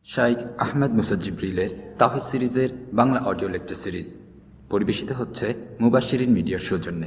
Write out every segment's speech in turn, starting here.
শাইখ আহমেদ মুসা জিবরিলের তাওহীদ সিরিজের Bangla audio lecture series পরিবেশিত হচ্ছে মুবাশশিরিন মিডিয়ার সৌজন্যে।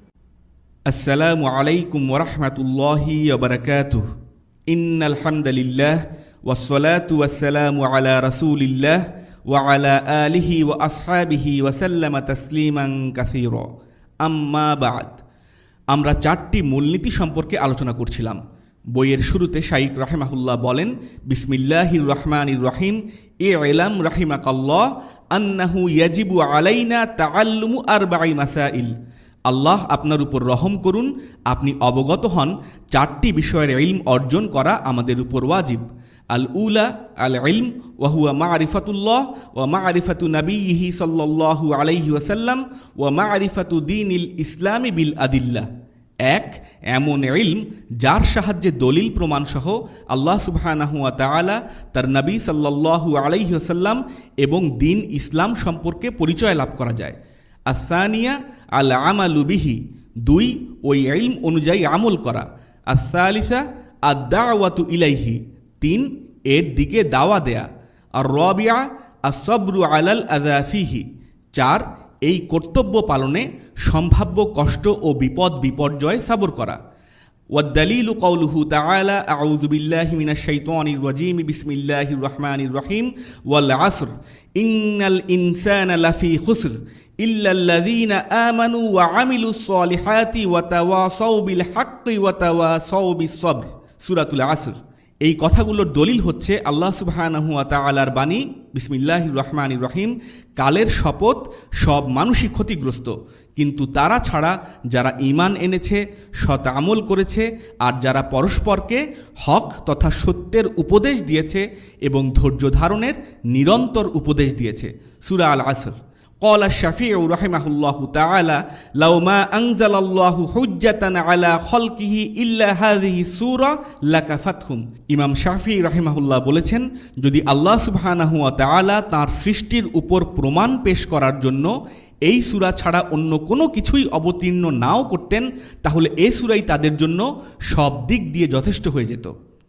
আসসালামু আলাইকুম ওয়া রাহমাতুল্লাহি ওয়া বারাকাতুহু। ইন্নাল হামদালিল্লাহ ওয়াসসালাতু ওয়াসসালামু আলা রাসূলিল্লাহ ওয়া আলা আলিহি ওয়া আসহাবিহি ওয়া সাল্লামা তাসলিমান কাসীরা। আম্মা বা'দ। আমরা চারটি মূলনীতি সম্পর্কে আলোচনা করছিলাম। বইয়ের শুরুতে শাইখ রাহিমাহুল্লাহ বলেন, বিসমিল্লাহির রহমানির রহিম, ই'লাম রাহিমাকাল্লাহ আন্নাহু ইয়াজিবু আলাইনা তাআল্লুমু আরবা'i মাসাইল। আল্লাহ আপনার উপর রহম করুন, আপনি অবগত হন চারটি বিষয়ের ইলম অর্জন করা আমাদের উপর ওয়াজিব। আল উলা আল ইলম ওয়া হুয়া মা'রিফাতুল্লাহ ওয়া মা'রিফাতু নাবিয়্যিহি সাল্লাল্লাহু আলাইহি ওয়াসাল্লাম ওয়া মা'রিফাতু দীনিল ইসলামি বিল আদিল্লাহ। এক, এমন ইলম যার সাহায্যে দলিল প্রমাণসহ আল্লাহ সুবহানাহু ওয়া তাআলা, তার নবী সাল্লাল্লাহু আলাইহি ওয়াসাল্লাম এবং দিন ইসলাম সম্পর্কে পরিচয় লাভ করা যায়। আসানিয়া আল আমালু বিহি, দুই, ওই ইলম অনুযায়ী আমল করা। আসালিসা আদ দাওয়াতু ইলাইহি, তিন, এর দিকে দাওয়া দেয়া। আর রাবিয়া আস-সাবরু আলাল আযা ফিহি, চার, এই কর্তব্য পালনে সম্ভাব্য কষ্ট ও বিপদ বিপর্যয় সবর করা। ওয়াদ-দালিলু কাউলুহু তাআলা, আউযু বিল্লাহি মিনাশ শাইতানির রাজীম, বিসমিল্লাহির রহমানির রহিম, ওয়াল আসর ইন্নাল ইনসানা লাফি খুসর ইল্লাল্লাযীনা আমানু ওয়া আমিলুস সলিহাতি ওয়া তাওয়াসাউ বিল হাক্কি ওয়া তাওয়াসাউ বিস সবর। সূরাতুল আসর। এই কথাগুলোর দলিল হচ্ছে আল্লাহ সুবহানাহু ওয়া তাআলার বাণী, বিসমিল্লাহির রহমানির রহিম, কালের শপথ, সব মানুষই ক্ষতিগ্রস্ত, কিন্তু তারা ছাড়া যারা ঈমান এনেছে, সৎ আমল করেছে আর যারা পরস্পরকে হক তথা সত্যের উপদেশ দিয়েছে এবং ধৈর্য ধারণের নিরন্তর উপদেশ দিয়েছে। সূরা আল আসর। قال الشافعي رحمه الله تعالى لو ما أنزل الله حجة على خلقه إلا هذه السورة لكفتهم। ইমাম শাফিঈ রাহিমাহুল্লাহ বলেছেন, যদি আল্লাহ সুবহানাহু ওয়া তাআলা তাঁর সৃষ্টির উপর প্রমাণ পেশ করার জন্য এই সূরা ছাড়া অন্য কোনো কিছুই অবতীর্ণ নাও করতেন, তাহলে এই সূরাই তাদের জন্য সব দিক দিয়ে যথেষ্ট হয়ে যেত।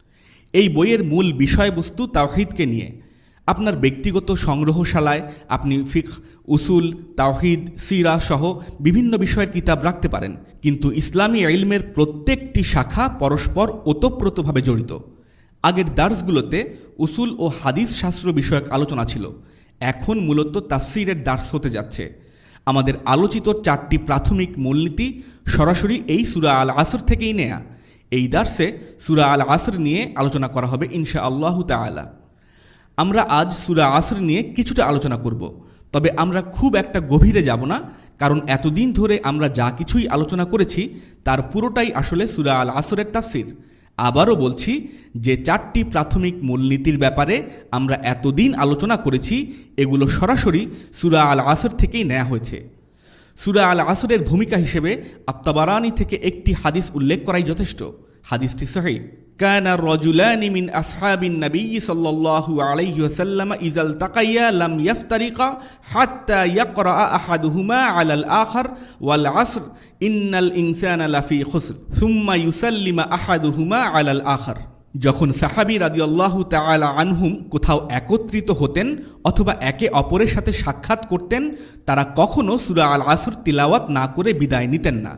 এই বইয়ের মূল বিষয়বস্তু তাওহীদকে নিয়ে। আপনার ব্যক্তিগত সংগ্রহশালায় আপনি ফিকহ, উসুল, তাওহীদ, সিরা সহ বিভিন্ন বিষয়ের কিতাব রাখতে পারেন, কিন্তু ইসলামী ইলমের প্রত্যেকটি শাখা পরস্পর ওতপ্রোতভাবে জড়িত। আগের দার্সগুলোতে উসুল ও হাদিস শাস্ত্র বিষয়ক আলোচনা ছিল, এখন মূলত তাফসীরের দার্স হতে যাচ্ছে। আমাদের আলোচিত চারটি প্রাথমিক মূলনীতি সরাসরি এই সূরা আল আসর থেকেই নেয়া। এই দার্সে সূরা আল আসর নিয়ে আলোচনা করা হবে ইনশাআল্লাহু তাআলা। আমরা আজ সূরা আসর নিয়ে কিছুটা আলোচনা করব, তবে আমরা খুব একটা গভীরে যাব না, কারণ এতদিন ধরে আমরা যা কিছুই আলোচনা করেছি তার পুরোটাই আসলে সূরা আল আসরের তাফসীর। আবারও বলছি যে চারটি প্রাথমিক মূলনীতির ব্যাপারে আমরা এতদিন আলোচনা করেছি, এগুলো সরাসরি সূরা আল আসর থেকেই নেওয়া হয়েছে। সূরা আল আসরের ভূমিকা হিসেবে আত-তাবারানী থেকে একটি হাদিস উল্লেখ করাই যথেষ্ট। হাদিসটি সহিহ। كان الرجلان من أصحاب النبي صلى الله عليه وسلم إذا التقيا لم يفترقا حتى يقرأ أحدهما على الآخر والعصر إن الإنسان لفي خسر ثم يسلم أحدهما على الآخر। যখন সাহাবী রাদিয়াল্লাহু তাআলা আনহুম কোথাও একত্রিত হতেন অথবা একে অপরের সাথে সাক্ষাৎ করতেন, তারা কখনো সূরা আল আসর তিলাওয়াত না করে বিদায় নিতেন না।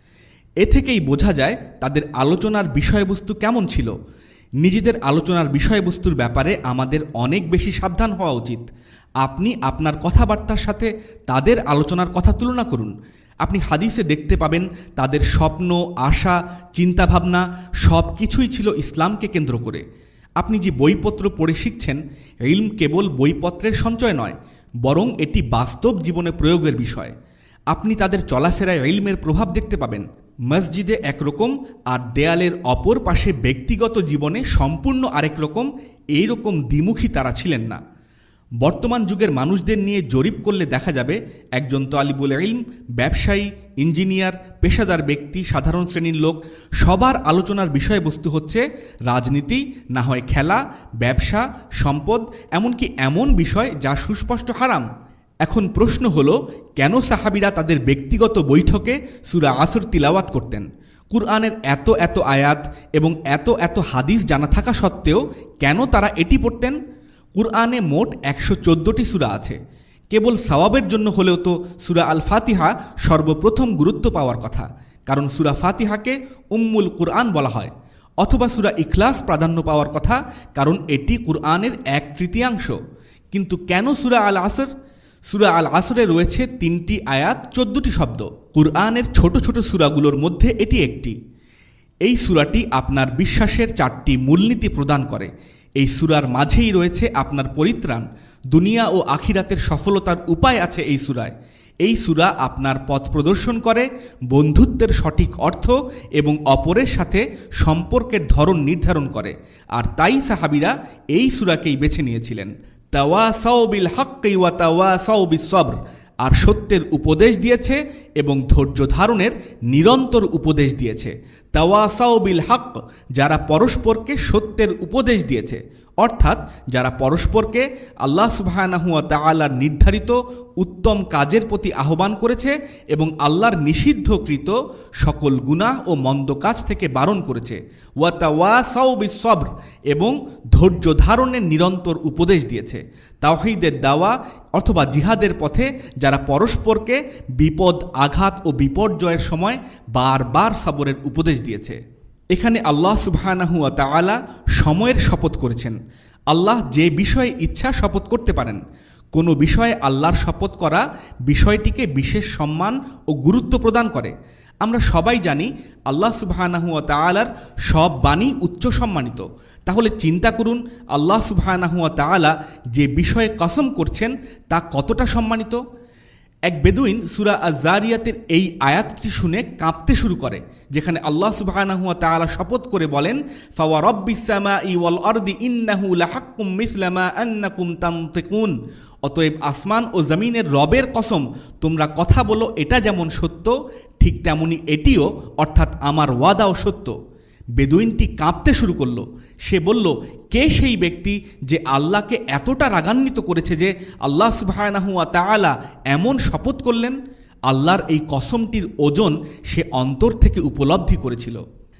এ থেকেই বোঝা যায় তাদের আলোচনার বিষয়বস্তু কেমন ছিল। নিজেদের আলোচনার বিষয়বস্তুর ব্যাপারে আমাদের অনেক বেশি সাবধান হওয়া উচিত। আপনি আপনার কথাবার্তার সাথে তাদের আলোচনার কথা তুলনা করুন। আপনি হাদিসে দেখতে পাবেন তাদের স্বপ্ন, আশা, চিন্তাভাবনা সব কিছুই ছিল ইসলামকে কেন্দ্র করে। আপনি যে বইপত্র পড়ে শিখছেন, ইলম কেবল বইপত্রের সঞ্চয় নয়, বরং এটি বাস্তব জীবনে প্রয়োগের বিষয়। আপনি তাদের চলাফেরায় ইলমের প্রভাব দেখতে পাবেন। মসজিদে একরকম আর দেয়ালের অপর পাশে ব্যক্তিগত জীবনে সম্পূর্ণ আরেক রকম, এইরকম দ্বিমুখী তারা ছিলেন না। বর্তমান যুগের মানুষদের নিয়ে জরিপ করলে দেখা যাবে একজন তালিবুল ইলম, ব্যবসায়ী, ইঞ্জিনিয়ার, পেশাদার ব্যক্তি, সাধারণ শ্রেণীর লোক, সবার আলোচনার বিষয়বস্তু হচ্ছে রাজনীতি, না হয় খেলা, ব্যবসা, সম্পদ, এমনকি এমন বিষয় যা সুস্পষ্ট হারাম। এখন প্রশ্ন হলো, কেন সাহাবীরা তাদের ব্যক্তিগত বৈঠকে সূরা আসর তিলাওয়াত করতেন? কুরআনের এত এত আয়াত এবং এত এত হাদিস জানা থাকা সত্ত্বেও কেন তারা এটি পড়তেন? কুরআনে মোট 114টি সূরা আছে। কেবল সওয়াবের জন্য হলেও তো সূরা আল ফাতিহা সর্বপ্রথম গুরুত্ব পাওয়ার কথা, কারণ সূরা ফাতিহাকে উম্মুল কুরআন বলা হয়। অথবা সূরা ইখলাস প্রাধান্য পাওয়ার কথা, কারণ এটি কুরআনের 1/3। কিন্তু কেন সূরা আল আসর? সূরা আল আসরে রয়েছে 3টি আয়াত, 14টি শব্দ। কুরআনের ছোট ছোট সূরাগুলোর মধ্যে এটি একটি। এই সূরাটি আপনার বিশ্বাসের 4টি মূলনীতি প্রদান করে। এই সূরার মাঝেই রয়েছে আপনার পরিত্রাণ, দুনিয়া ও আখিরাতের সফলতার উপায় আছে এই সূরায়। এই সূরা আপনার পথ প্রদর্শন করে, বন্ধুত্বের সঠিক অর্থ এবং অপরের সাথে সম্পর্কের ধরন নির্ধারণ করে। আর তাই সাহাবীরা এই সূরাকেই বেছে নিয়েছিলেন। তাওয়াসাউ বিল হাক্কি ওয়া তাওয়াসাউ বিস সবর, আর সত্যের উপদেশ দিয়েছে এবং ধৈর্য ধারণের নিরন্তর উপদেশ দিয়েছে। তাওয়াসাউ বিল হক, যারা পরস্পরকে সত্যের উপদেশ দিয়েছে, অর্থাৎ যারা পরস্পরকে আল্লাহ সুবহানাহু ওয়া তাআলার নির্ধারিত উত্তম কাজের প্রতি আহ্বান করেছে এবং আল্লাহর নিষিদ্ধকৃত সকল গুনাহ ও মন্দ কাজ থেকে বারণ করেছে। ওয়া তাওয়াসাউ বিস সবর, এবং ধৈর্য ধারণের নিরন্তর উপদেশ দিয়েছে। তাওহীদের দাওয়া অথবা জিহাদের পথে যারা পরস্পরকে বিপদ, আঘাত ও বিপর্যয়ের সময় বারবার সবরের উপদেশ দিয়েছে। এখানে আল্লাহ সুবহানাহু ওয়া তাআলা সময়ের শপথ করেছেন। আল্লাহ যে বিষয়ে ইচ্ছা শপথ করতে পারেন। কোনো বিষয়ে আল্লাহর শপথ করা বিষয়টিকে বিশেষ সম্মান ও গুরুত্ব প্রদান করে। আমরা সবাই জানি আল্লাহ সুবহানাহু ওয়া তাআলার সব বাণী উচ্চ সম্মানিত। তাহলে চিন্তা করুন, আল্লাহ সুবহানাহু ওয়া তাআলা যে বিষয়ে কসম করছেন তা কতটা সম্মানিত। এক বেদুইন সূরা আয-যারিয়াতের এই আয়াতটি শুনে কাঁপতে শুরু করে, যেখানে আল্লাহ সুবহানাহু ওয়া তাআলা শপথ করে বলেন, ফাওয়া রাব্বিস সামাই ওয়াল আরদি ইন্নাহু লাহাক্কুম মিসলা মা আন্নাকুম তানতিকুন। অতএব আসমান ও জমিনের রবের কসম, তোমরা কথা বলো এটা যেমন সত্য, ঠিক তেমনি এটিও, অর্থাৎ আমার ওয়াদাও সত্য। বেদুইনটি কাঁপতে শুরু করলো। সে বলল, কে সেই ব্যক্তি যে আল্লাহকে এতটা রাগান্বিত করেছে যে আল্লাহ সুবহানাহু ওয়া তাআলা এমন শপথ করলেন? আল্লাহর এই কসমটির ওজন সে অন্তর থেকে উপলব্ধি করেছিল।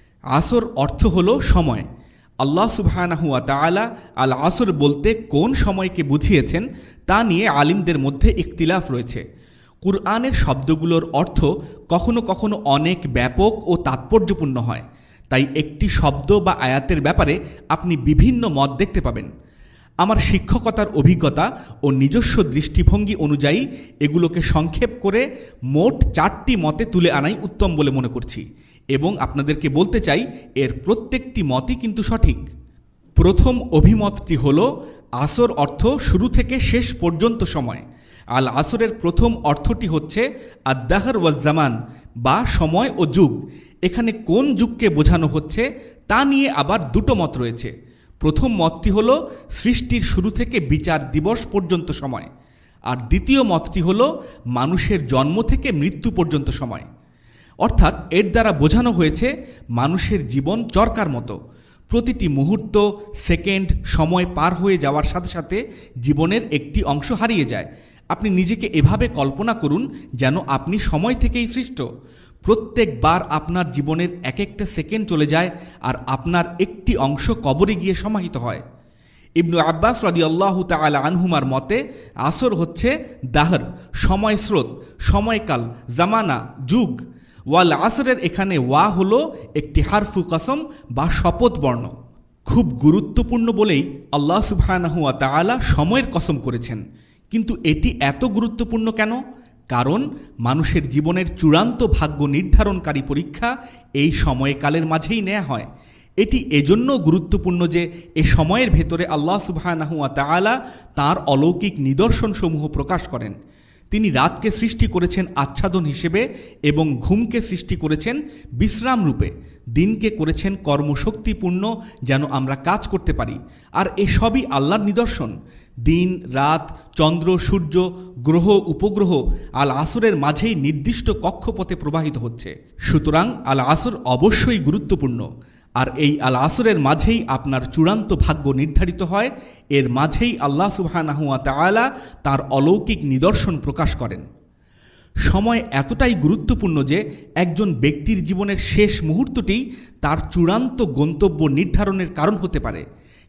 আসর অর্থ হলো সময়। আল্লাহ সুবহানাহু ওয়া তাআলা আল আসর বলতে কোন সময়কে বুঝিয়েছেন তা নিয়ে আলিমদের মধ্যে ইখতিলাফ রয়েছে। কুরআনের শব্দগুলোর অর্থ কখনো কখনো অনেক ব্যাপক ও তাৎপর্যপূর্ণ হয়। তাই একটি শব্দ বা আয়াতের ব্যাপারে আপনি বিভিন্ন মত দেখতে পাবেন। আমার শিক্ষকতার অভিজ্ঞতা ও নিজস্ব দৃষ্টিভঙ্গি অনুযায়ী এগুলোকে সংক্ষেপ করে মোট 4টি মতে তুলে আনাই উত্তম বলে মনে করছি, এবং আপনাদেরকে বলতে চাই এর প্রত্যেকটি মতই কিন্তু সঠিক। প্রথম অভিমতটি হল, আসর অর্থ শুরু থেকে শেষ পর্যন্ত সময়। আল আসরের প্রথম অর্থটি হচ্ছে আদ-দাহর ওয়াজ জামান, বা সময় ও যুগ। এখানে কোন যুগকে বোঝানো হচ্ছে তা নিয়ে আবার দুটো মত রয়েছে। প্রথম মতটি হল সৃষ্টির শুরু থেকে বিচার দিবস পর্যন্ত সময়, আর দ্বিতীয় মতটি হল মানুষের জন্ম থেকে মৃত্যু পর্যন্ত সময়। অর্থাৎ এর দ্বারা বোঝানো হয়েছে মানুষের জীবন চরকার মতো। প্রতিটি মুহূর্ত, সেকেন্ড সময় পার হয়ে যাওয়ার সাথে সাথে জীবনের একটি অংশ হারিয়ে যায়। আপনি নিজেকে এভাবে কল্পনা করুন যেন আপনি সময় থেকেই সৃষ্ট। প্রত্যেকবার আপনার জীবনের এক একটা সেকেন্ড চলে যায় আর আপনার একটি অংশ কবরে গিয়ে সমাহিত হয়। ইবনু আব্বাস রাদিয়াল্লাহু তাআলা আনহুমার মতে আসর হচ্ছে দাহর, সময় স্রোত, সময়কাল, জামানা, যুগ। ওয়াল আসরের এখানে ওয়া হলো একটি হারফু কসম বা শপথ বর্ণ। খুব গুরুত্বপূর্ণ বলেই আল্লাহ সুবহানাহু ওয়া তাআলা সময়ের কসম করেছেন। কিন্তু এটি এত গুরুত্বপূর্ণ কেন? কারণ মানুষের জীবনের চূড়ান্ত ভাগ্য নির্ধারণকারী পরীক্ষা এই সময়কালের মাঝেই নেওয়া হয়। এটি এজন্য গুরুত্বপূর্ণ যে এ সময়ের ভেতরে আল্লাহ সুবহানাহু ওয়া তাআলা তাঁর অলৌকিক নিদর্শনসমূহ প্রকাশ করেন। তিনি রাতকে সৃষ্টি করেছেন আচ্ছাদন হিসেবে এবং ঘুমকে সৃষ্টি করেছেন বিশ্রাম রূপে। দিনকে করেছেন কর্মশক্তিপূর্ণ যেন আমরা কাজ করতে পারি। আর এসবই আল্লাহর নিদর্শন। দিন, রাত, চন্দ্র, সূর্য, গ্রহ, উপগ্রহ আল আসরের মাঝেই নির্দিষ্ট কক্ষপথে প্রবাহিত হচ্ছে। সুতরাং আল আসর অবশ্যই গুরুত্বপূর্ণ। আর এই আল আসরের মাঝেই আপনার চূড়ান্ত ভাগ্য নির্ধারিত হয়। এর মাঝেই আল্লাহ সুবহানাহু ওয়া তাআলা তার অলৌকিক নিদর্শন প্রকাশ করেন। সময় এতটাই গুরুত্বপূর্ণ যে একজন ব্যক্তির জীবনের শেষ মুহূর্তটি তার চূড়ান্ত গন্তব্য নির্ধারণের কারণ হতে পারে।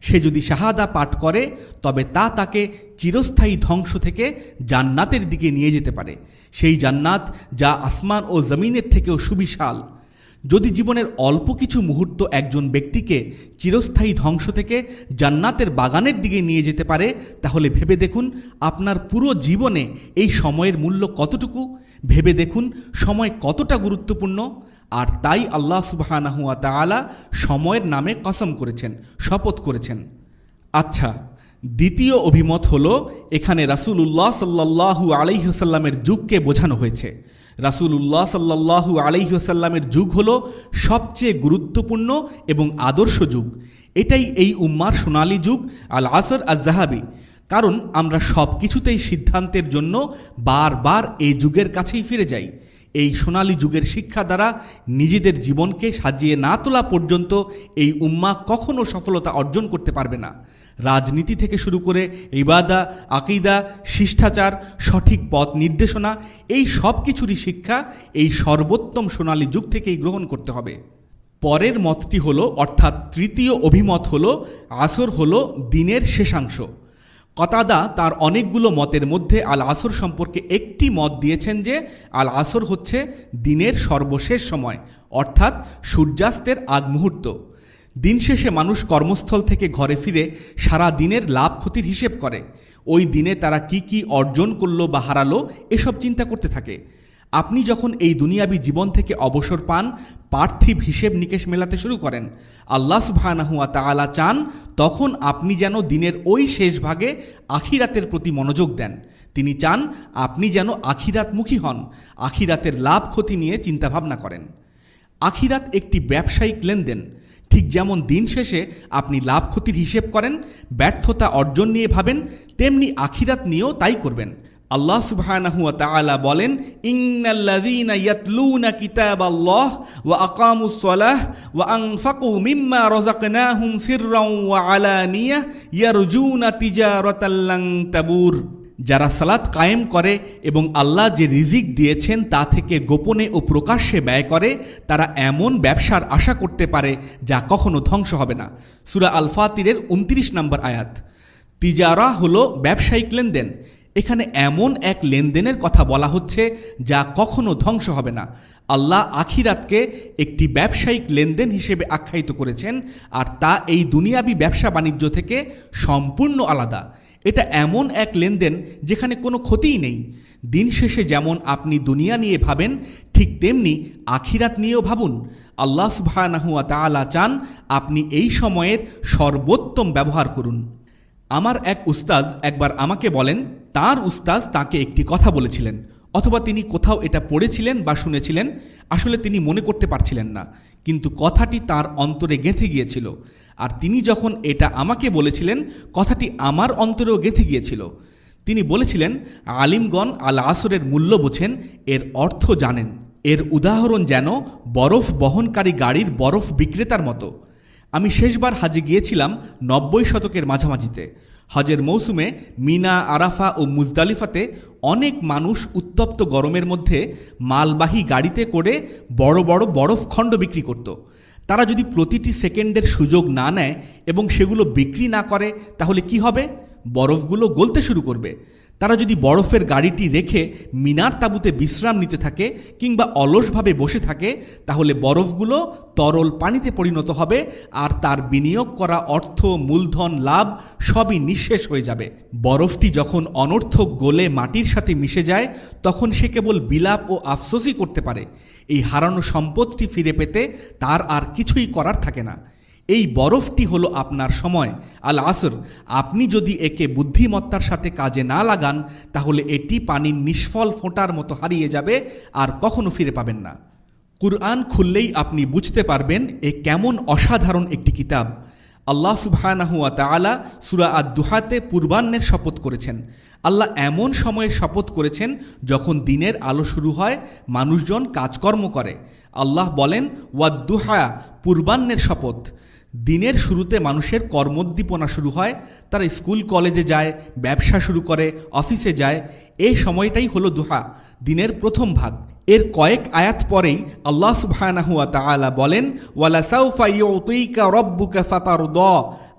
সে যদি শাহাদা পাঠ করে তবে তা তাকে চিরস্থায়ী ধ্বংস থেকে জান্নাতের দিকে নিয়ে যেতে পারে, সেই জান্নাত যা আসমান ও জমিনের থেকেও সুবিশাল। যদি জীবনের অল্প কিছু মুহূর্ত একজন ব্যক্তিকে চিরস্থায়ী ধ্বংস থেকে জান্নাতের বাগানের দিকে নিয়ে যেতে পারে, তাহলে ভেবে দেখুন আপনার পুরো জীবনে এই সময়ের মূল্য কতটুকু। ভেবে দেখুন সময় কতটা গুরুত্বপূর্ণ। আর তাই আল্লাহ সুবহানাহু ওয়া তাআলা সময়ের নামে কসম করেছেন, শপথ করেছেন। আচ্ছা, দ্বিতীয় অভিমত হলো এখানে রাসূলুল্লাহ সাল্লাল্লাহু আলাইহি ওয়াসাল্লামের যুগকে বোঝানো হয়েছে। রাসূলুল্লাহ সাল্লাল্লাহু আলাইহি ওয়াসাল্লামের যুগ হলো সবচেয়ে গুরুত্বপূর্ণ এবং আদর্শ যুগ। এটাই এই উম্মার সোনালী যুগ, আল আসর আজ-যাহাবি। কারণ আমরা সব কিছুতেই সিদ্ধান্তের জন্য বারবার এই যুগের কাছেই ফিরে যাই। এই সোনালী যুগের শিক্ষা দ্বারা নিজেদের জীবনকে সাজিয়ে না তোলা পর্যন্ত এই উম্মা কখনো সফলতা অর্জন করতে পারবে না। রাজনীতি থেকে শুরু করে ইবাদা, আকীদা, শিষ্টাচার, সঠিক পথ নির্দেশনা, এই সব কিছুরই শিক্ষা এই সর্বোত্তম সোনালী যুগ থেকেই গ্রহণ করতে হবে। পরের মতটি হলো, অর্থাৎ তৃতীয় অভিমত হলো আসর হলো দিনের শেষাংশ। কতাদা তার অনেকগুলো মতের মধ্যে আল আসর সম্পর্কে একটি মত দিয়েছেন যে আল আসর হচ্ছে দিনের সর্বশেষ সময়, অর্থাৎ সূর্যাস্তের আগ মুহূর্ত। দিন শেষে মানুষ কর্মস্থল থেকে ঘরে ফিরে সারা দিনের লাভ ক্ষতির হিসেব করে। ওই দিনে তারা কি অর্জন করলো বা হারালো এসব চিন্তা করতে থাকে। আপনি যখন এই দুনিয়াবী জীবন থেকে অবসর পান, পার্থিব হিসেব নিকেশ মেলাতে শুরু করেন। আল্লাহ সুবহানাহু ওয়া তাআলা চান তখন আপনি যেন দিনের ওই শেষ ভাগে আখিরাতের প্রতি মনোযোগ দেন। তিনি চান আপনি যেন আখিরাতমুখী হন, আখিরাতের লাভ ক্ষতি নিয়ে চিন্তাভাবনা করেন। আখিরাত একটি ব্যবসায়িক লেনদেন। ঠিক যেমন দিন শেষে আপনি লাভ ক্ষতির হিসেব করেন, ব্যর্থতা অর্জন নিয়ে ভাবেন, তেমনি আখিরাত নিয়েও তাই করবেন। আল্লাহ সুবহানাহু ওয়া তাআলা বলেন, ইন্নাল্লাযীনা ইয়াতলুনা কিতাবাল্লাহ ওয়া আকামুস সালাহ ওয়া আনফাকু মিম্মা রাযাকনাহুম সিররাও ওয়া আলানিয়াহ ইয়ারজুনা তিজারাতাল লান তাবুর। যারা সালাত কায়েম করে এবং আল্লাহ যে রিজিক দিয়েছেন তা থেকে গোপনে ও প্রকাশ্যে ব্যয় করে, তারা এমন ব্যবসার আশা করতে পারে যা কখনো ধ্বংস হবে না। সূরা আল ফাতিরের 29 নম্বর আয়াত। তিজারা হলো ব্যবসায়িক লেনদেন। এখানে এমন এক লেনদেনের কথা বলা হচ্ছে যা কখনো ধ্বংস হবে না। আল্লাহ আখিরাতকে একটি ব্যবসায়িক লেনদেন হিসেবে আখ্যায়িত করেছেন, আর তা এই দুনিয়াবি ব্যবসা বাণিজ্য থেকে সম্পূর্ণ আলাদা। এটা এমন এক লেনদেন যেখানে কোনো ক্ষতিই নেই। দিন শেষে যেমন আপনি দুনিয়া নিয়ে ভাবেন, ঠিক তেমনি আখিরাত নিয়েও ভাবুন। আল্লাহ সুবহানাহু ওয়া তাআলা চান আপনি এই সময়ের সর্বোত্তম ব্যবহার করুন। আমার এক উস্তাজ একবার আমাকে বলেন, তার উস্তাজ তাকে একটি কথা বলেছিলেন, অথবা তিনি কোথাও এটা পড়েছিলেন বা শুনেছিলেন, আসলে তিনি মনে করতে পারছিলেন না, কিন্তু কথাটি তার অন্তরে গেঁথে গিয়েছিল। আর তিনি যখন এটা আমাকে বলেছিলেন, কথাটি আমার অন্তরেও গেঁথে গিয়েছিল। তিনি বলেছিলেন, আলিমগণ আল আসরের মূল্য বোঝেন, এর অর্থ জানেন। এর উদাহরণ যেন বরফ বহনকারী গাড়ির বরফ বিক্রেতার মতো। আমি শেষবার হাজে গিয়েছিলাম 90 শতকের মাঝামাঝিতে। হজের মৌসুমে মিনা, আরাফা ও মুজদালিফাতে অনেক মানুষ উত্তপ্ত গরমের মধ্যে মালবাহী গাড়িতে করে বড় বড় বরফ খণ্ড বিক্রি করত। তারা যদি প্রতিটি সেকেন্ডের সুযোগ না নেয় এবং সেগুলো বিক্রি না করে, তাহলে কি হবে? বরফগুলো গলতে শুরু করবে। তারা যদি বরফের গাড়িটি রেখে মিনার তাঁবুতে বিশ্রাম নিতে থাকে কিংবা অলসভাবে বসে থাকে, তাহলে বরফগুলো তরল পানিতে পরিণত হবে, আর তার বিনিয়োগ করা অর্থ, মূলধন, লাভ সবই নিঃশেষ হয়ে যাবে। বরফটি যখন অনর্থক গলে মাটির সাথে মিশে যায়, তখন সে কেবল বিলাপ ও আফসোসই করতে পারে। এই হারানো সম্পদটি ফিরে পেতে তার আর কিছুই করার থাকে না। এই বরফটি হলো আপনার সময়, আল আসর। আপনি যদি একে বুদ্ধিমত্তার সাথে কাজে না লাগান, তাহলে এটি পানির নিষ্ফল ফোঁটার মতো হারিয়ে যাবে, আর কখনো ফিরে পাবেন না। কুরআন খুললেই আপনি বুঝতে পারবেন এ কেমন অসাধারণ একটি কিতাব। আল্লাহ সুবহানাহু ওয়া তাআলা সূরা আদ-দুহাতে পূর্বাহ্নের শপথ করেছেন। আল্লাহ এমন সময়ের শপথ করেছেন যখন দিনের আলো শুরু হয়, মানুষজন কাজকর্ম করে। আল্লাহ বলেন, ওয়াদ-দুহা, পূর্বাহ্নের শপথ। দিনের শুরুতে মানুষের কর্মোদ্দীপনা শুরু হয়। তারা স্কুল কলেজে যায়, ব্যবসা শুরু করে, অফিসে যায়। এই সময়টাই হলো দুহা, দিনের প্রথম ভাগ। এর কয়েক আয়াত পরেই আল্লাহ সুবহানাহু ওয়া তাআলা বলেন, ওয়ালা সাউফা ইউতিকা রাব্বুকা ফাতারদা,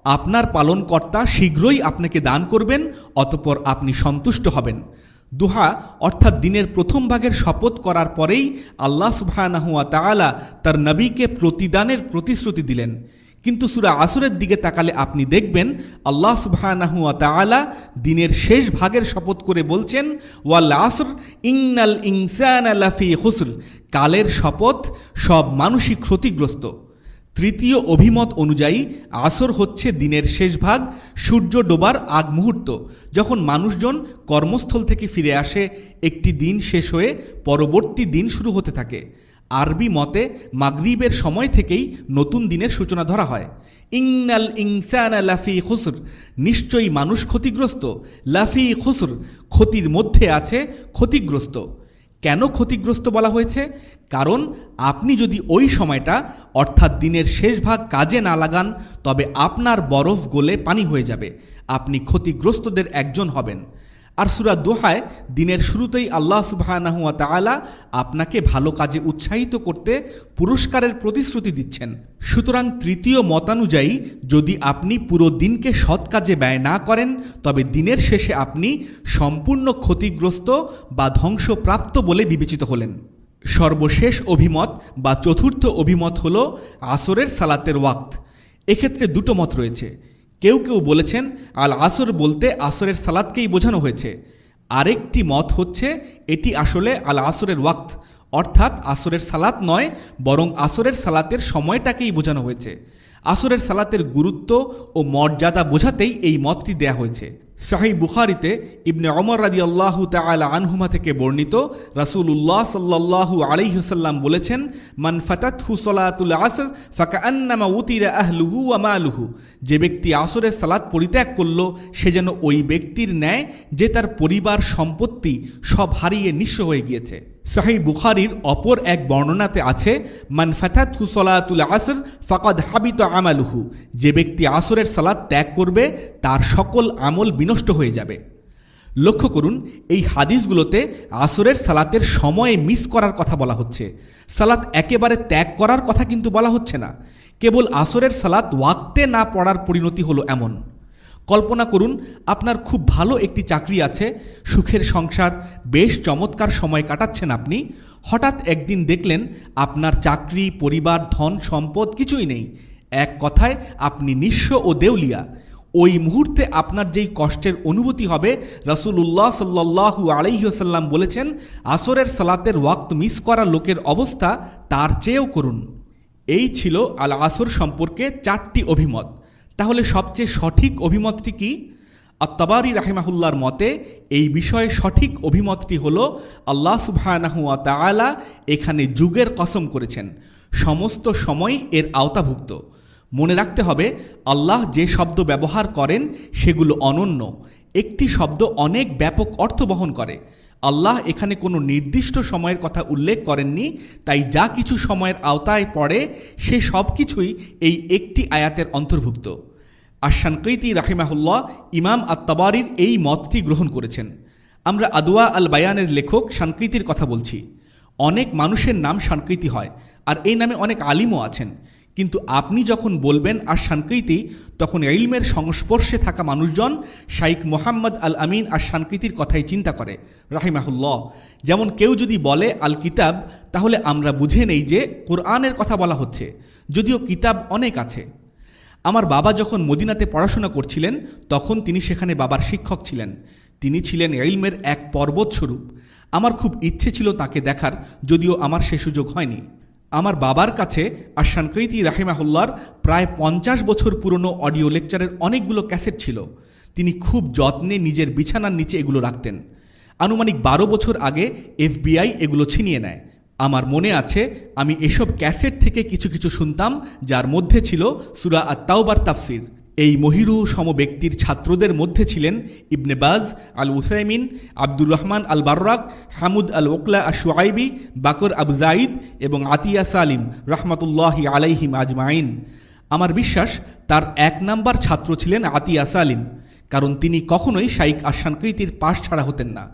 আপনার পালনকর্তা শীঘ্রই আপনাকে দান করবেন, অতঃপর আপনি সন্তুষ্ট হবেন। দুহা অর্থাৎ দিনের প্রথম ভাগের শপথ করার পরেই আল্লাহ সুবহানাহু ওয়া তাআলা তার নবীকে প্রতিদানের প্রতিশ্রুতি দিলেন। কিন্তু সূরা আসরের দিকে তাকালে আপনি দেখবেন আল্লাহ সুবহানাহু ওয়া তাআলা দিনের শেষ ভাগের শপথ করে বলছেন, ওয়াল আসর ইন্নাল ইনসানা লাফি খুসর, কালের শপথ, সব মানুষই ক্ষতিগ্রস্ত। তৃতীয় অভিমত অনুযায়ী আসর হচ্ছে দিনের শেষ ভাগ, সূর্য ডোবার আগ মুহূর্ত, যখন মানুষজন কর্মস্থল থেকে ফিরে আসে, একটি দিন শেষ হয়ে পরবর্তী দিন শুরু হতে থাকে। আরবি মতে মাগরিবের সময় থেকেই নতুন দিনের সূচনা ধরা হয়। ইন্নাল ইনসানা লাফি খুসর, নিশ্চয়ই মানুষ ক্ষতিগ্রস্ত। লাফি খুসর, ক্ষতির মধ্যে আছে, ক্ষতিগ্রস্ত। কেন ক্ষতিগ্রস্ত বলা হয়েছে? কারণ আপনি যদি ওই সময়টা অর্থাৎ দিনের শেষ ভাগ কাজে না লাগান, তবে আপনার বরফ গলে পানি হয়ে যাবে, আপনি ক্ষতিগ্রস্তদের একজন হবেন। আর সূরা দোহায় দিনের শুরুতেই আল্লাহ সুবহানাহু ওয়া তাআলা আপনাকে ভালো কাজে উৎসাহিত করতে পুরস্কারের প্রতিশ্রুতি দিচ্ছেন। সুতরাং তৃতীয় মতানুযায়ী যদি আপনি পুরো দিনকে সৎ কাজে ব্যয় না করেন, তবে দিনের শেষে আপনি সম্পূর্ণ ক্ষতিগ্রস্ত বা ধ্বংসপ্রাপ্ত বলে বিবেচিত হলেন। সর্বশেষ অভিমত বা চতুর্থ অভিমত হল আসরের সালাতের ওয়াক্ত। এক্ষেত্রে দুটো মত রয়েছে। কেউ কেউ বলেছেন আল আসর বলতে আসরের সালাতকেই বোঝানো হয়েছে। আরেকটি মত হচ্ছে এটি আসলে আল আসরের ওয়াক্ত, অর্থাৎ আসরের সালাত নয়, বরং আসরের সালাতের সময়টাকেই বোঝানো হয়েছে। আসরের সালাতের গুরুত্ব ও মর্যাদা বোঝাতেই এই মতটি দেয়া হয়েছে। সহিহ বুখারীতে ইবনে ওমর রাদিয়াল্লাহু তাআলা আনহুমা থেকে বর্ণিত, রাসূলুল্লাহ সাল্লাল্লাহু আলাইহি ওয়াসাল্লাম বলেছেন, মান ফাতাতহু সালাতুল আসর ফাকান্নামা উতিরা আহলুহু ওয়া মালুহু, যে ব্যক্তি আসরের সালাত পরিত্যাগ করল, সে যেন ওই ব্যক্তির ন্যায় যে তার পরিবার সম্পত্তি সব হারিয়ে নিঃস্ব হয়ে গিয়েছে। সহিহ বুখারীর অপর এক বর্ণনাতে আছে, মান ফাতাতহু সালাতুল আসর ফাকাদ হাবিতা আমালুহু, যে ব্যক্তি আসরের সালাত ত্যাগ করবে তার সকল আমল বিনষ্ট হয়ে যাবে। লক্ষ্য করুন, এই হাদিসগুলোতে আসরের সালাতের সময়ে মিস করার কথা বলা হচ্ছে, সালাত একেবারে ত্যাগ করার কথা কিন্তু বলা হচ্ছে না। কেবল আসরের সালাত ওয়াক্তে না পড়ার পরিণতি হলো এমন। কল্পনা করুন, আপনার খুব ভালো একটি চাকরি আছে, সুখের সংসার, বেশ চমৎকার সময় কাটাচ্ছেন আপনি। হঠাৎ একদিন দেখলেন আপনার চাকরি, পরিবার, ধন সম্পদ কিছুই নেই। এক কথায় আপনি নিঃস্ব ও দেউলিয়া। ওই মুহূর্তে আপনার যেই কষ্টের অনুভূতি হবে, রাসূলুল্লাহ সাল্লাল্লাহু আলাইহি ওয়াসাল্লাম বলেছেন, আসরের সালাতের ওয়াক্ত মিস করা লোকের অবস্থা তার চেয়েও করুন। এই ছিল আল আসর সম্পর্কে 4টি অভিমত। তাহলে সবচেয়ে সঠিক অভিমতটি কি? আত-তাবারী রাহিমাহুল্লাহর মতে এই বিষয়ে সঠিক অভিমতটি হল, আল্লাহ সুবহানাহু ওয়া তাআলা এখানে যুগের কসম করেছেন, সমস্ত সময়ই এর আওতাভুক্ত। মনে রাখতে হবে, আল্লাহ যে শব্দ ব্যবহার করেন সেগুলো অনন্য। একটি শব্দ অনেক ব্যাপক অর্থ বহন করে। আল্লাহ এখানে কোনো নির্দিষ্ট সময়ের কথা উল্লেখ করেননি, তাই যা কিছু সময়ের আওতায় পড়ে সে সব কিছুই এই একটি আয়াতের অন্তর্ভুক্ত। আশ-শানকীতি রাহিমাহুল্লাহ ইমাম আত-তাবারীর এই মতটি গ্রহণ করেছেন। আমরা আদওয়া আল বায়ানের লেখক শানকীতির কথা বলছি। অনেক মানুষের নাম শানকীতি হয়, আর এই নামে অনেক আলিমও আছেন। কিন্তু আপনি যখন বলবেন আশ-শানকীতি, তখন ইলমের সংস্পর্শে থাকা মানুষজন শাইখ মুহাম্মদ আল আমিন আশ-শানকীতির কথাই চিন্তা করে রাহিমাহুল্লাহ। যেমন কেউ যদি বলে আল কিতাব, তাহলে আমরা বুঝে নেই যে কোরআনের কথা বলা হচ্ছে, যদিও কিতাব অনেক আছে। আমার বাবা যখন মদিনাতে পড়াশোনা করছিলেন, তখন তিনি সেখানে বাবার শিক্ষক ছিলেন। তিনি ছিলেন ইলমের এক পর্বতস্বরূপ। আমার খুব ইচ্ছে ছিল তাকে দেখার, যদিও আমার সে সুযোগ হয়নি। আমার বাবার কাছে আশ-শানকীতি রাহিমাহুল্লাহর প্রায় 50 বছর পুরনো অডিও লেকচারের অনেকগুলো ক্যাসেট ছিল। তিনি খুব যত্নে নিজের বিছানার নিচে এগুলো রাখতেন। আনুমানিক 12 বছর আগে FBI এগুলো ছিনিয়ে নেয়। আমার মনে আছে আমি এসব ক্যাসেট থেকে কিছু কিছু শুনতাম, যার মধ্যে ছিল সূরা আত-তাওবার তাফসির। এই মহিরু সম ব্যক্তির ছাত্রদের মধ্যে ছিলেন Ibn Baz, al Uthaymeen, Abdur Rahman al Barrak, Hamud al Uqla ash Shuaibi, Bakr Abu Zaid এবং আতিয়া সালিম রহমাতুল্লাহি আলাইহিম আজমাইন। আমার বিশ্বাস তার 1 নাম্বার ছাত্র ছিলেন আতিয়া সালিম, কারণ তিনি কখনোই শাইখ আশ-শানকীতির পাশ ছাড়া হতেন না।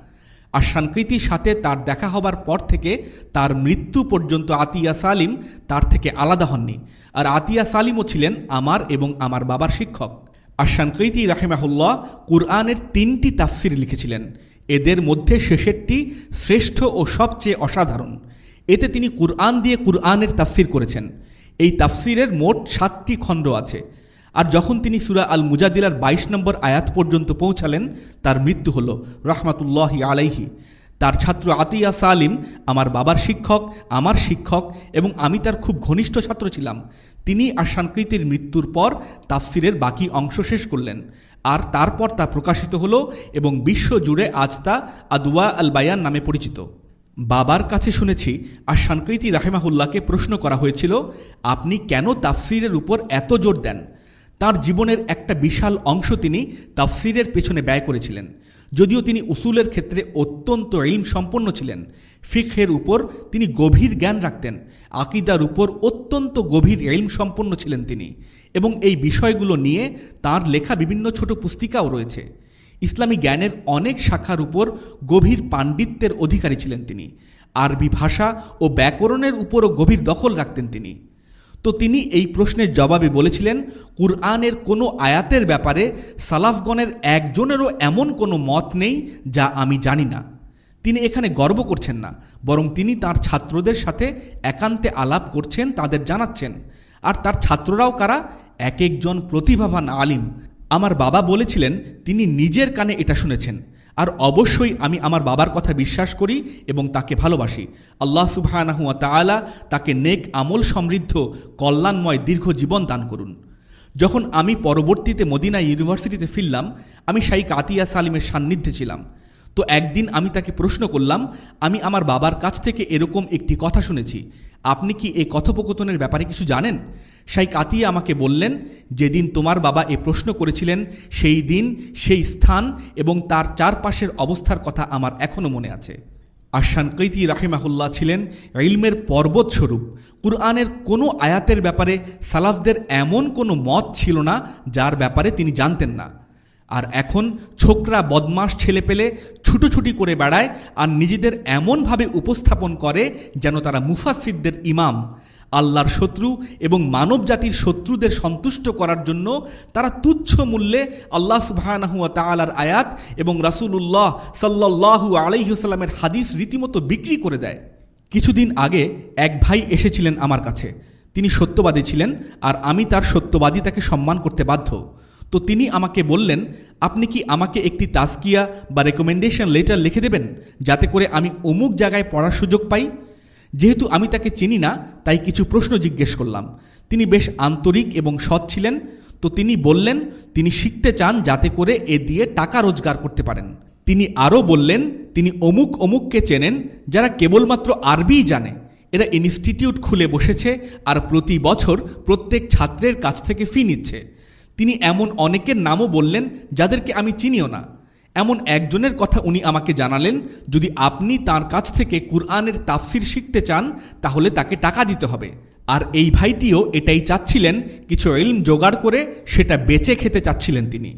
আর সানকৃতির সাথে তার দেখা হবার পর থেকে তার মৃত্যু পর্যন্ত আতিয়া সালিম তার থেকে আলাদা হননি। আর আতিয়া সালিমও ছিলেন আমার এবং আমার বাবার শিক্ষক। আর সানকৃতি রাহিমাহুল্লাহ কুরআনের 3টি তাফসির লিখেছিলেন। এদের মধ্যে শেষেরটি শ্রেষ্ঠ ও সবচেয়ে অসাধারণ। এতে তিনি কুরআন দিয়ে কুরআনের তাফসির করেছেন। এই তাফসিরের মোট 7টি খণ্ড আছে। আর যখন তিনি সূরা আল মুজাদিলার 22 নম্বর আয়াত পর্যন্ত পৌঁছালেন, তার মৃত্যু হল রাহমাতুল্লাহি আলাইহি। তার ছাত্র আতিয়া সালিম আমার বাবার শিক্ষক, আমার শিক্ষক, এবং আমি তার খুব ঘনিষ্ঠ ছাত্র ছিলাম। তিনি আশানকৃতির মৃত্যুর পর তাফসিরের বাকি অংশ শেষ করলেন, আর তারপর তা প্রকাশিত হল এবং বিশ্বজুড়ে আজ তা আদওয়া আল বায়ান নামে পরিচিত। বাবার কাছে শুনেছি আশানকৃতি রাহিমাহুল্লাহকে প্রশ্ন করা হয়েছিল, আপনি কেন তাফসিরের উপর এত জোর দেন? তার জীবনের একটা বিশাল অংশ তিনি তাফসিরের পেছনে ব্যয় করেছিলেন। যদিও তিনি উসুলের ক্ষেত্রে অত্যন্ত ইলম সম্পন্ন ছিলেন, ফিকহের উপর তিনি গভীর জ্ঞান রাখতেন, আকীদার উপর অত্যন্ত গভীর ইলম সম্পন্ন ছিলেন তিনি, এবং এই বিষয়গুলো নিয়ে তার লেখা বিভিন্ন ছোট পুস্তিকাও রয়েছে। ইসলামী জ্ঞানের অনেক শাখার উপর গভীর পাণ্ডিত্যের অধিকারী ছিলেন তিনি। আরবি ভাষা ও ব্যাকরণের উপরও গভীর দখল রাখতেন তিনি। তো তিনি এই প্রশ্নের জবাবে বলেছিলেন, কুরআনের কোনো আয়াতের ব্যাপারে সালাফগণের একজনেরও এমন কোনো মত নেই যা আমি জানি না। তিনি এখানে গর্ব করছেন না, বরং তিনি তার ছাত্রদের সাথে একান্তে আলাপ করছেন, তাদের জানাচ্ছেন। আর তার ছাত্ররাও কারা? এক একজন প্রতিভাবান আলিম। আমার বাবা বলেছিলেন তিনি নিজের কানে এটা শুনেছেন। আর অবশ্যই আমি আমার বাবার কথা বিশ্বাস করি এবং তাকে ভালোবাসি। আল্লাহ সুবহানাহু ওয়া তাআলা তাকে নেক আমল সমৃদ্ধ কল্যাণময় দীর্ঘ জীবন দান করুন। যখন আমি পরবর্তীতে মদিনা ইউনিভার্সিটিতে ফিরলাম, আমি শাইখ আতিয়া সালিমের সান্নিধ্যে ছিলাম। তো একদিন আমি তাকে প্রশ্ন করলাম, আমি আমার বাবার কাছ থেকে এরকম একটি কথা শুনেছি, আপনি কি এই কথোপকথনের ব্যাপারে কিছু জানেন? শাইখ আতিয়া আমাকে বললেন, যেদিন তোমার বাবা এ প্রশ্ন করেছিলেন সেই দিন, সেই স্থান এবং তার চারপাশের অবস্থার কথা আমার এখনও মনে আছে। আর সানকৃতি রাহিমাহুল্লাহ ছিলেন ইলমের পর্বত স্বরূপ। কুরআনের কোনো আয়াতের ব্যাপারে সালাফদের এমন কোনো মত ছিল না যার ব্যাপারে তিনি জানতেন না। আর এখন ছোকরা বদমাস ছেলে পেলে ছুটোছুটি করে বেড়ায় আর নিজেদের এমনভাবে উপস্থাপন করে যেন তারা মুফাসসিরদের ইমাম। আল্লাহর শত্রু এবং মানব জাতির শত্রুদের সন্তুষ্ট করার জন্য তারা তুচ্ছ মূল্যে আল্লাহ সুবহানাহু ওয়া তাআলার আয়াত এবং রাসূলুল্লাহ সাল্লাল্লাহু আলাইহি ওয়াসাল্লামের হাদিস রীতিমতো বিক্রি করে দেয়। কিছুদিন আগে এক ভাই এসেছিলেন আমার কাছে। তিনি সত্যবাদী ছিলেন আর আমি তার সত্যবাদিতাকে সম্মান করতে বাধ্য। তো তিনি আমাকে বললেন, আপনি কি আমাকে একটি তাজকিয়া বা রেকমেন্ডেশন লেটার লিখে দেবেন যাতে করে আমি অমুক জায়গায় পড়ার সুযোগ পাই? যেহেতু আমি তাকে চিনি না, তাই কিছু প্রশ্ন জিজ্ঞেস করলাম। তিনি বেশ আন্তরিক এবং সৎ ছিলেন। তো তিনি বললেন তিনি শিখতে চান যাতে করে এ দিয়ে টাকা রোজগার করতে পারেন। তিনি আরও বললেন তিনি অমুক অমুককে চেনেন যারা কেবলমাত্র আরবিই জানে। এরা ইনস্টিটিউট খুলে বসেছে আর প্রতি বছর প্রত্যেক ছাত্রের কাছ থেকে ফি নিচ্ছে। তিনি এমন অনেকের নামও বললেন যাদেরকে আমি চিনিও না। এমন একজনের কথা উনি আমাকে জানালেন, যদি আপনি তার কাছ থেকে কুরআনের তাফসির শিখতে চান তাহলে তাকে টাকা দিতে হবে। আর এই ভাইটিও এটাই চাচ্ছিলেন, কিছু ইলম জোগাড় করে সেটা বেচে খেতে চাচ্ছিলেন তিনি।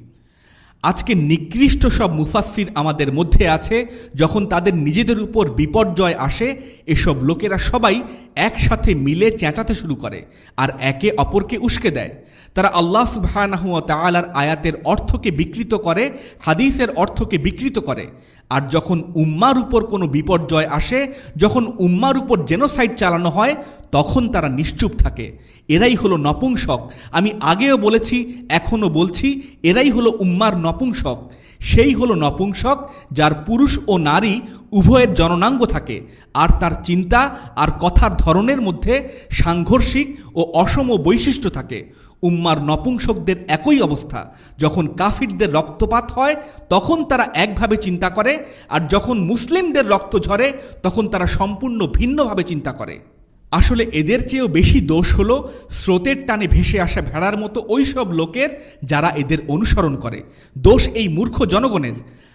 আজকে নিকৃষ্ট সব মুফাসসির আমাদের মধ্যে আছে। যখন তাদের নিজেদের উপর বিপর্যয় আসে, এসব লোকেরা সবাই একসাথে মিলে চেঁচাতে শুরু করে আর একে অপরকে উস্কে দেয়। তারা আল্লাহ সুবহানাহু ওয়া তাআলার আয়াতের অর্থকে বিকৃত করে, হাদিসের অর্থকে বিকৃত করে। আর যখন উম্মার উপর কোনো বিপর্যয় আসে, যখন উম্মার উপর জেনোসাইড চালানো হয়, তখন তারা নিশ্চুপ থাকে। এরাই হলো নপুংসক। আমি আগেও বলেছি, এখনও বলছি, এরাই হলো উম্মার নপুংসক। সেই হলো নপুংসক যার পুরুষ ও নারী উভয়ের জননাঙ্গ থাকে, আর তার চিন্তা আর কথার ধরনের মধ্যে সাংঘর্ষিক ও অসম বৈশিষ্ট্য থাকে। উম্মার নপুংসকদের একই অবস্থা। যখন কাফিরদের রক্তপাত হয় তখন তারা একভাবে চিন্তা করে, আর যখন মুসলিমদের রক্ত ঝরে তখন তারা সম্পূর্ণ ভিন্নভাবে চিন্তা করে। আসলে এদের চেয়েও বেশি দোষ হলো স্রোতের টানে ভেসে আসা ভেড়ার মতো ওই সব লোকের যারা এদের অনুসরণ করে। দোষ এই মূর্খ জনগণের।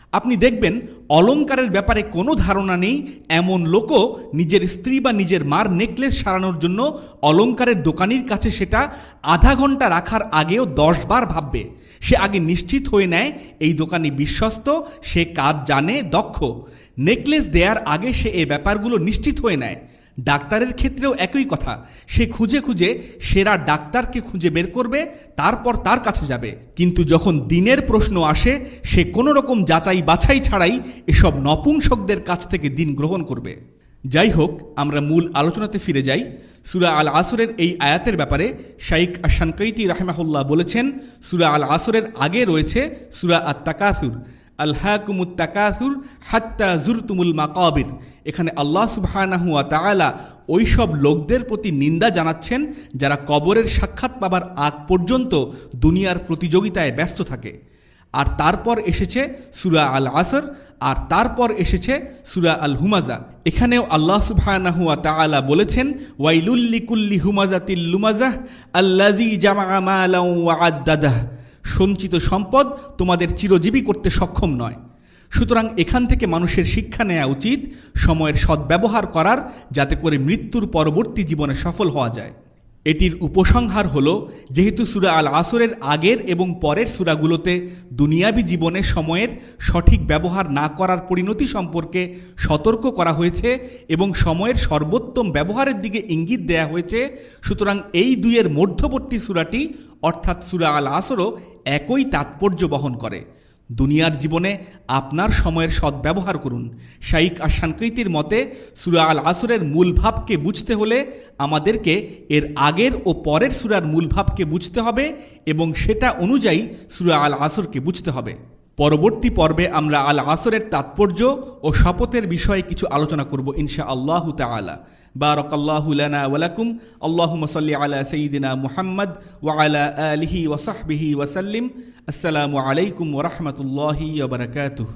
আপনি দেখবেন অলংকারের ব্যাপারে কোনো ধারণা নেই এমন লোকও নিজের স্ত্রী বা নিজের মার নেকলেস সারানোর জন্য অলংকারের দোকানির কাছে সেটা আধা ঘন্টা রাখার আগেও 10 বার ভাববে। সে আগে নিশ্চিত হয়ে নেয় এই দোকানি বিশ্বস্ত, সে কাজ জানে, দক্ষ। নেকলেস দেওয়ার আগে সে এই ব্যাপারগুলো নিশ্চিত হয়ে নেয়। ডাক্তারের ক্ষেত্রেও একই কথা, সে খুঁজে খুঁজে সেরা ডাক্তারকে খুঁজে বের করবে, তারপর তার কাছে যাবে। কিন্তু যখন দিনের প্রশ্ন আসে, সে কোনো রকম যাচাই বাছাই ছাড়াই এসব নপুংসকদের কাছ থেকে দিন গ্রহণ করবে। যাই হোক, আমরা মূল আলোচনাতে ফিরে যাই। সূরা আল আসরের এই আয়াতের ব্যাপারে শাইখ আশ-শানকাইতি রাহিমাহুল্লাহ বলেছেন, সূরা আল আসরের আগে রয়েছে সূরা আত-তাকাসুর, আলহাকুমুত তাকাসুর হাত্তা জুরতুমুল মাকাবির। এখানে আল্লাহ সুবহানাহু ওয়া তাআলা ওই সব লোকদের প্রতি নিন্দা জানাচ্ছেন যারা কবরের সাক্ষাৎ পাবার আগ পর্যন্ত দুনিয়ার প্রতিযোগিতায় ব্যস্ত থাকে। আর তারপর এসেছে সূরা আল আসর, আর তারপর এসেছে সূরা আল হুমাজা। এখানেও আল্লাহ সুবহানাহু ওয়া তাআলা বলেছেন, ওয়াইলুল লিকুল্লি হুমাজাতিল লুমাজাহ আল্লাযী জামআ মালান ওয়া আদ্দাদাহ। সঞ্চিত সম্পদ তোমাদের চিরজীবী করতে সক্ষম নয়। সুতরাং এখান থেকে মানুষের শিক্ষা নেওয়া উচিত সময়ের সদ্ব্যবহার করার, যাতে করে মৃত্যুর পরবর্তী জীবনে সফল হওয়া যায়। এটির উপসংহার হলো, যেহেতু সূরা আল আসরের আগের এবং পরের সূরাগুলোতে দুনিয়াবী জীবনে সময়ের সঠিক ব্যবহার না করার পরিণতি সম্পর্কে সতর্ক করা হয়েছে এবং সময়ের সর্বোত্তম ব্যবহারের দিকে ইঙ্গিত দেয়া হয়েছে, সুতরাং এই দুইয়ের মধ্যবর্তী সূরাটি অর্থাৎ সূরা আল আসরও একই তাৎপর্য বহন করে। দুনিয়ার জীবনে আপনার সময়ের সদ্ব্যবহার করুন। শাইখ আশ-শানকাইতির মতে সূরা আল আসরের মূল ভাবকে বুঝতে হলে আমাদেরকে এর আগের ও পরের সূরার মূল ভাবকে বুঝতে হবে এবং সেটা অনুযায়ী সূরা আল আসরকে বুঝতে হবে। পরবর্তী পর্বে আমরা আল আসরের তাৎপর্য ও শপথের বিষয়ে কিছু আলোচনা করব ইনশাআল্লাহু তাআলা। বারাকাল্লাহু লানা ওয়া লাকুম। আল্লাহুম্মা সাল্লি আলা সাইয়্যিদিনা মুহাম্মদ ওয়া আলা আলিহি ওয়া সাহবিহি ওয়া সাল্লিম। আসসালামু আলাইকুম ওয়া রাহমাতুল্লাহি ওয়া বারাকাতুহু।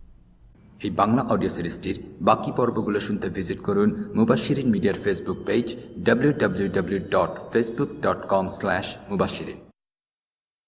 এই বাংলা অডিও সিরিজটির বাকি পর্বগুলো শুনতে ভিজিট করুন মুবাশশিরিন মিডিয়ার ফেসবুক পেজ www.facebook.com/mubashirin।